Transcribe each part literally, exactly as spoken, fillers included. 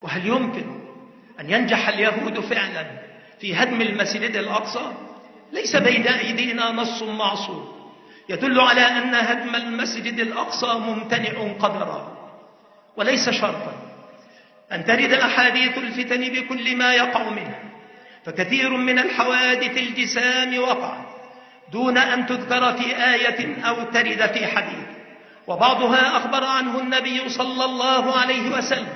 وهل يمكن أن ينجح اليهود فعلا في هدم المسجد الأقصى؟ ليس بين أيدينا نص معصوم يدل على أن هدم المسجد الأقصى ممتنع قدرا، وليس شرطا أن ترد أحاديث الفتن بكل ما يقع منه، فكثير من الحوادث الجسام وقع دون أن تذكر في آية أو ترد في حديث، وبعضها أخبر عنه النبي صلى الله عليه وسلم،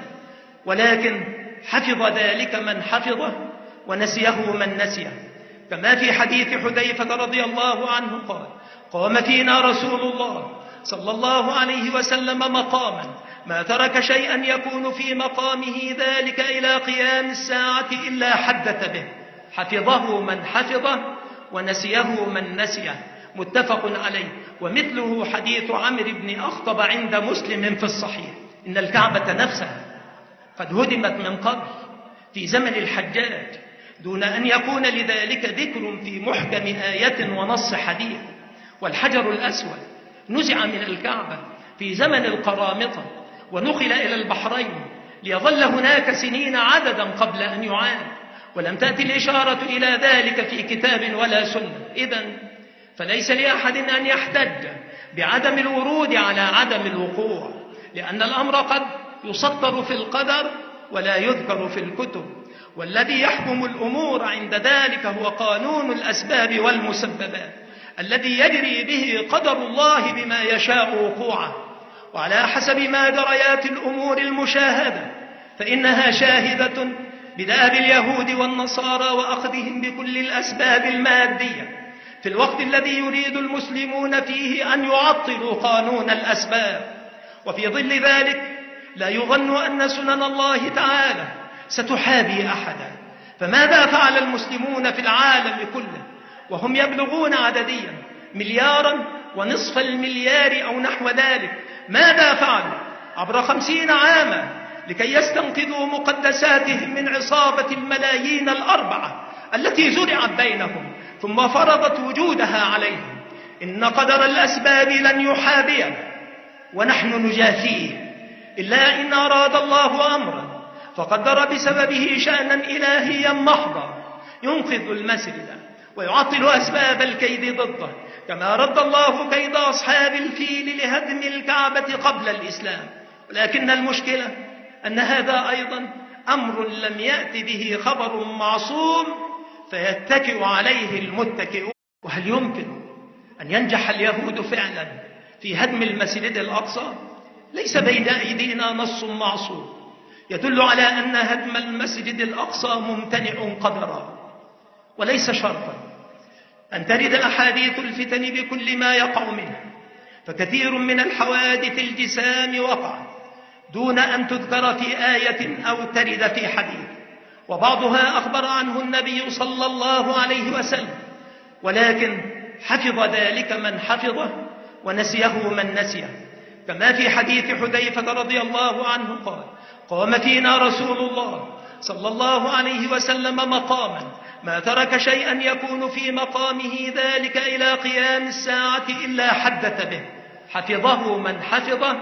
ولكن حفظ ذلك من حفظه ونسيه من نسيه، كما في حديث حذيفة رضي الله عنه قال: قام فينا رسول الله صلى الله عليه وسلم مقاما ما ترك شيئا يكون في مقامه ذلك إلى قيام الساعة إلا حدث به، حفظه من حفظه ونسيه من نسيه، متفق عليه. ومثله حديث عمرو بن أخطب عند مسلم في الصحيح: إن الكعبة نفسها قد هدمت من قبل في زمن الحجاج دون أن يكون لذلك ذكر في محكم آية ونص حديث. والحجر الأسود نزع من الكعبة في زمن القرامطة ونقل إلى البحرين ليظل هناك سنين عددا قبل أن يعاد، ولم تأتي الإشارة إلى ذلك في كتاب ولا سنة. إذن فليس لأحد أن يحتج بعدم الورود على عدم الوقوع، لأن الأمر قد يسطر في القدر ولا يذكر في الكتب، والذي يحكم الأمور عند ذلك هو قانون الأسباب والمسببات الذي يجري به قدر الله بما يشاء وقوعه، وعلى حسب ما جريات الأمور المشاهدة فإنها شاهدة بذهاب اليهود والنصارى وأخذهم بكل الأسباب المادية في الوقت الذي يريد المسلمون فيه أن يعطلوا قانون الأسباب. وفي ظل ذلك لا يظن أن سنن الله تعالى ستحابي أحدا، فماذا فعل المسلمون في العالم كله وهم يبلغون عدديا مليارا ونصف المليار أو نحو ذلك؟ ماذا فعلوا عبر خمسين عاما لكي يستنقذوا مقدساتهم من عصابة الملايين الأربعة التي زرعت بينهم ثم فرضت وجودها عليهم؟ إن قدر الأسباب لن يحابينا ونحن نجاثيه، إلا إن أراد الله أمرا فقدر بسببه شأنا إلهيا محضا ينقذ المسجد ويعطل أسباب الكيد ضده، كما رد الله كيد أصحاب الفيل لهدم الكعبة قبل الإسلام. ولكن المشكلة أن هذا أيضا أمر لم يأت به خبر معصوم فيتكئ عليه المتكئون. وهل يمكن أن ينجح اليهود فعلا في هدم المسجد الأقصى؟ ليس بين أيدينا نص معصوم يدل على أن هدم المسجد الأقصى ممتنع قدرا، وليس شرطا أن ترد أحاديث الفتن بكل ما يقع منه، فكثير من الحوادث الجسام وقع دون أن تذكر في آية أو ترد في حديث، وبعضها أخبر عنه النبي صلى الله عليه وسلم، ولكن حفظ ذلك من حفظه ونسيه من نسيه، كما في حديث حذيفة رضي الله عنه قال: قام فينا رسول الله صلى الله عليه وسلم مقاما ما ترك شيئا يكون في مقامه ذلك إلى قيام الساعة إلا حدث به، حفظه من حفظه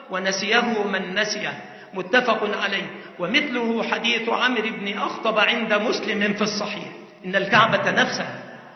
ونسيه من نسيه، متفق عليه. ومثله حديث عمرو بن أخطب عند مسلم في الصحيح: إن الكعبة نفسها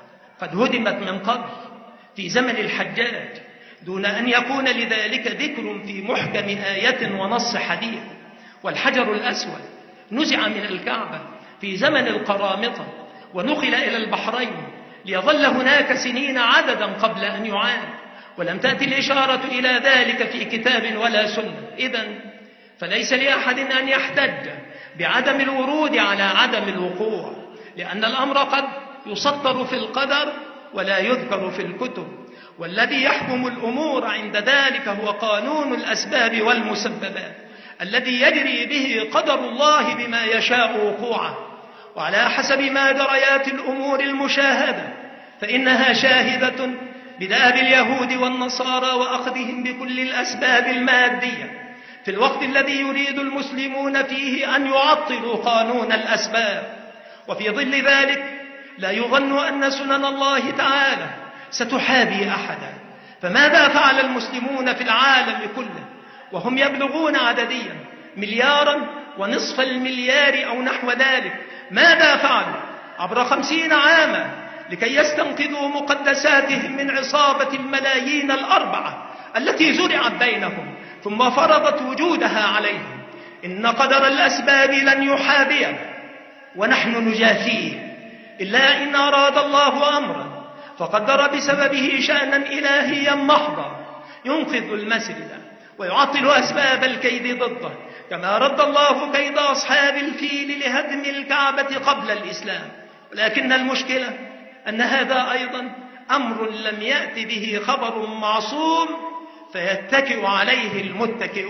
قد هدمت من قبل في زمن الحجاج دون أن يكون لذلك ذكر في محكم آية ونص حديث. والحجر الأسود نزع من الكعبة في زمن القرامطة ونقل إلى البحرين ليظل هناك سنين عددا قبل أن يعاد، ولم تأتي الإشارة إلى ذلك في كتاب ولا سنة. إذن فليس لأحد أن يحتج بعدم الورود على عدم الوقوع، لأن الأمر قد يسطر في القدر ولا يذكر في الكتب، والذي يحكم الأمور عند ذلك هو قانون الأسباب والمسببات الذي يجري به قدر الله بما يشاء وقوعه، وعلى حسب ما جريات الأمور المشاهدة فإنها شاهدة بذهاب اليهود والنصارى وأخذهم بكل الأسباب المادية في الوقت الذي يريد المسلمون فيه أن يعطلوا قانون الأسباب. وفي ظل ذلك لا يظن أن سنن الله تعالى ستحابي أحدا، فماذا فعل المسلمون في العالم كله وهم يبلغون عدديا مليارا ونصف المليار أو نحو ذلك. ماذا فعلوا عبر خمسين عاما لكي يستنقذوا مقدساتهم من عصابة الملايين الأربعة التي زرعت بينهم ثم فرضت وجودها عليهم؟ إن قدر الأسباب لن يحابينا ونحن نجاثيه، إلا إن أراد الله أمرا فقدر بسببه شأنا إلهيا محضا ينقذ المسجد ويعطل أسباب الكيد ضده، كما رد الله كيد أصحاب الفيل لهدم الكعبة قبل الإسلام. ولكن المشكلة أن هذا أيضا أمر لم يأت به خبر معصوم فيتكئ عليه المتكئ.